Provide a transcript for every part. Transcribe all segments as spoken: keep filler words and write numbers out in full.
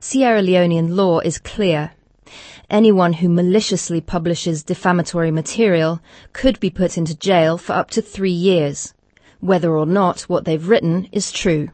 Sierra Leonean law is clear. Anyone who maliciously publishes defamatory material could be put into jail for up to three years, whether or not what they've written is true.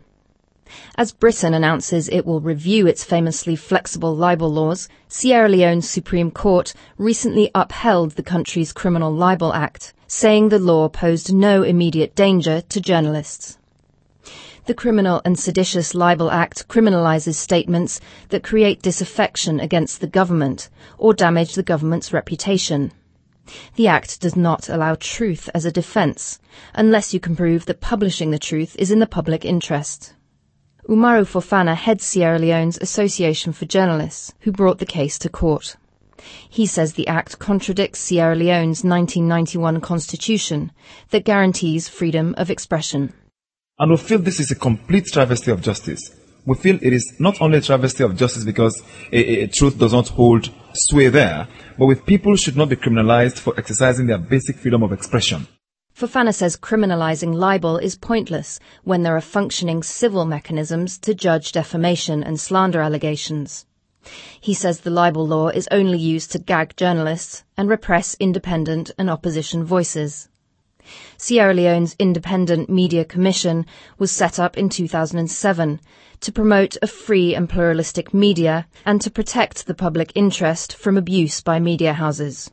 As Britain announces it will review its famously flexible libel laws, Sierra Leone's Supreme Court recently upheld the country's Criminal Libel Act, saying the law posed no immediate danger to journalists. The Criminal and Seditious Libel Act criminalises statements that create disaffection against the government or damage the government's reputation. The Act does not allow truth as a defence, unless you can prove that publishing the truth is in the public interest. Umaru Fofana heads Sierra Leone's Association for Journalists, who brought the case to court. He says the Act contradicts Sierra Leone's nineteen ninety-one constitution that guarantees freedom of expression. And we feel this is a complete travesty of justice. We feel it is not only a travesty of justice because a, a, a truth does not hold sway there, but with people should not be criminalized for exercising their basic freedom of expression. Fofana says criminalizing libel is pointless when there are functioning civil mechanisms to judge defamation and slander allegations. He says the libel law is only used to gag journalists and repress independent and opposition voices. Sierra Leone's Independent Media Commission was set up in two thousand seven to promote a free and pluralistic media and to protect the public interest from abuse by media houses.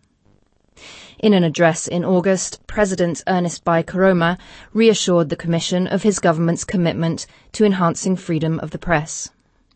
In an address in August, President Ernest Bai Koroma reassured the Commission of his government's commitment to enhancing freedom of the press.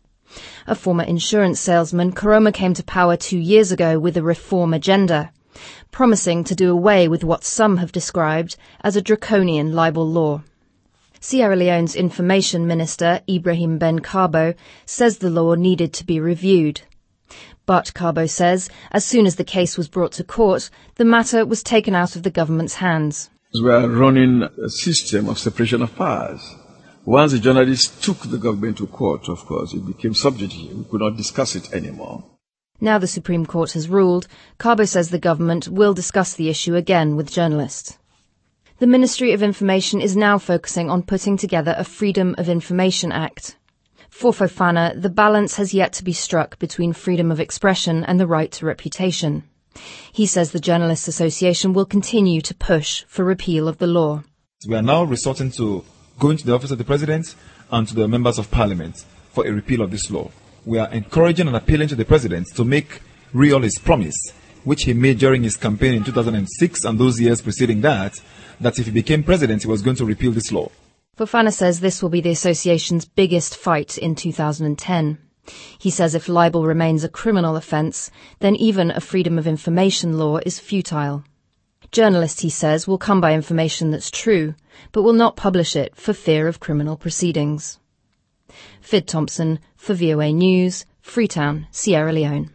A former insurance salesman, Koroma came to power two years ago with a reform agenda, promising to do away with what some have described as a draconian libel law. Sierra Leone's Information Minister, Ibrahim Ben Carbo, says the law needed to be reviewed. But Carbo says, as soon as the case was brought to court, the matter was taken out of the government's hands. We are running a system of separation of powers. Once the journalists took the government to court, of course, it became subject. We could not discuss it anymore. Now the Supreme Court has ruled, Carbo says the government will discuss the issue again with journalists. The Ministry of Information is now focusing on putting together a Freedom of Information Act. For Fofana, the balance has yet to be struck between freedom of expression and the right to reputation. He says the Journalists Association will continue to push for repeal of the law. We are now resorting to going to the office of the President and to the members of Parliament for a repeal of this law. We are encouraging and appealing to the President to make real his promise, which he made during his campaign in two thousand six and those years preceding that, that if he became President, he was going to repeal this law. Fofana says this will be the association's biggest fight in two thousand ten. He says if libel remains a criminal offence, then even a freedom of information law is futile. Journalists, he says, will come by information that's true, but will not publish it for fear of criminal proceedings. Fid Thompson for V O A News, Freetown, Sierra Leone.